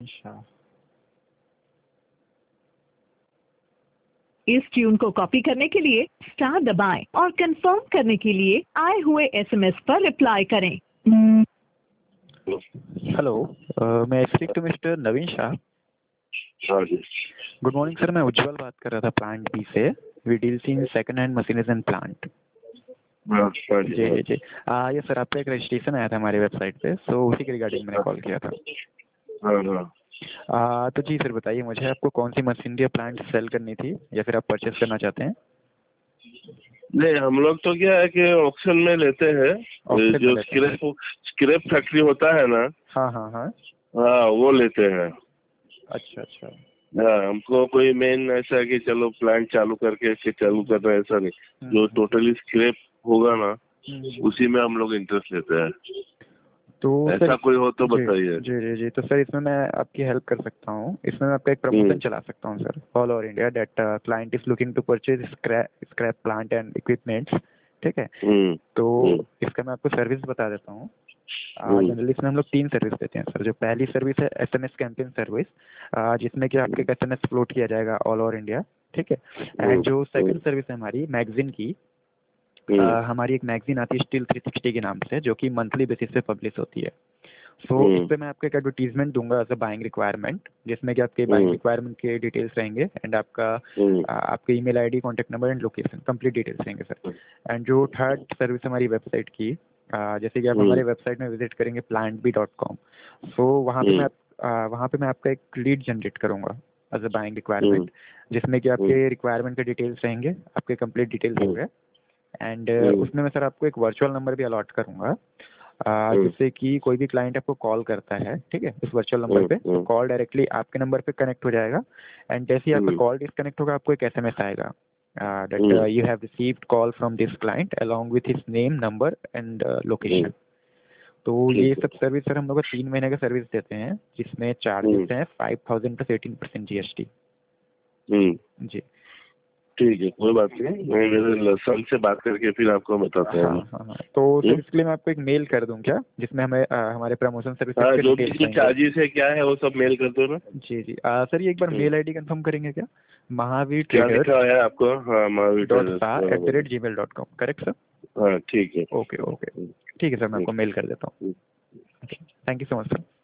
अच्छा, इस ट्यून को कॉपी करने के लिए स्टार दबाएं और कंफर्म करने के लिए आए हुए एसएमएस पर रिप्लाई करें। हेलो, मैं speak to mister Naveen Shah. हाँ जी। गुड मॉर्निंग सर, मैं उज्जवल बात कर रहा था प्लांट बी से। We deals in second hand machineries and plant. हाँ जी जी जी। ये सर आपका एक रजिस्ट्रेशन आया था हमारी वेबसाइट पे, सो उसी के रिगार्डिंग मैंने कॉल किया था। हाँ हाँ। तो जी सर बताइए, मुझे आपको कौन सी मशीनरी या प्लांट सेल करनी थी या फिर आप परचेस करना चाहते हैं? नहीं, हम लोग तो क्या है कि ऑक्शन में लेते हैं, Auction में जो लेते हैं। स्क्रैप फैक्ट्री होता है ना। हाँ हाँ हाँ। हाँ, वो लेते हैं। अच्छा अच्छा। हाँ, हमको कोई मेन ऐसा है कि चलो प्लांट चालू करके इसके चालू कर रहे हैं, ऐसा नहीं। जो टोटली स्क्रैप होगा ना, उसी में हम लोग इंटरेस्ट लेते हैं। तो ऐसा सर कोई हो तो जी बताइए। जी जी जी, तो सर इसमें मैं आपकी हेल्प कर सकता हूँ। इसमें मैं आपका एक प्रमोशन चला सकता हूँ sir, all over India, that client is looking to purchase scrap plant and equipments. ठीक है, तो इसका मैं आपको सर्विस बता देता हूँ। जनरली इसमें हम लोग 3 सर्विस देते हैं सर। जो पहली सर्विस है एसएमएस कैंपेन सर्विस, जिसमें कि आपके एसएमएस फ्लोट किया जाएगा ऑल ओवर इंडिया। ठीक है, एंड जो सेकंड सर्विस है हमारी मैगजीन की, हमारी एक मैगजीन आती है स्टील 360 के नाम से, जो कि मंथली बेसिस पे पब्लिश होती है। सो इस पे मैं आपको एक एडवर्टीजमेंट दूंगा एज अ बाइंग रिक्वायरमेंट, जिसमें कि आपके बाइंग रिक्वायरमेंट के डिटेल्स रहेंगे एंड आपके email ID, contact number and location, complete details रहेंगे सर। एंड जो थर्ड सर्विस हमारी वेबसाइट की, जैसे कि आप हमारे वेबसाइट में विजिट करेंगे plantbee.com, सो वहाँ पे मैं आपका एक लीड जनरेट करूंगा एज अ बाइंग रिक्वायरमेंट, जिसमें कि आपके रिक्वायरमेंट के डिटेल्स रहेंगे, आपके कंप्लीट डिटेल्स होंगे। एंड उसमें मैं सर आपको एक वर्चुअल नंबर भी अलॉट करूंगा, जिससे कि कोई भी क्लाइंट आपको कॉल करता है, ठीक है, इस वर्चुअल नंबर पे, तो कॉल डायरेक्टली आपके नंबर पे कनेक्ट हो जाएगा। एंड जैसे ही आपका कॉल डिस्कनेक्ट होगा, आपको एक एसएमएस आएगा that you have received call from this client along with his name, number and location. तो ये सब सर्विस सर हम लोग 3 महीने का सर्विस देते हैं, जिसमें चार्जेस हैं 5000 प्लस 18% जीएसटी। जी ठीक है, कोई बात नहीं। मैं मेरे सन से बात करके फिर आपको बताते हैं। हाँ हाँ हाँ। तो सर इसके लिए मैं आपको एक मेल कर दूं क्या, जिसमें हमें हमारे प्रमोशन सर्विसेज हाँ, के जो भी डिटेल्स रहेंगे? चार्जेस है क्या है वो सब मेल कर दो ना। जी जी। सर ये एक बार मेल आईडी कंफर्म करेंगे क्या? महावीर क्या ट्रेडर्स लिखा है आपको? हाँ, Mahavir dot traders, Shah at the बराबर। Rate gmail.com, correct sir? हाँ, ठीक है। ओके ओके, ठीक है सर, मैं आपको मेल कर देता हूँ। Thank you so much sir.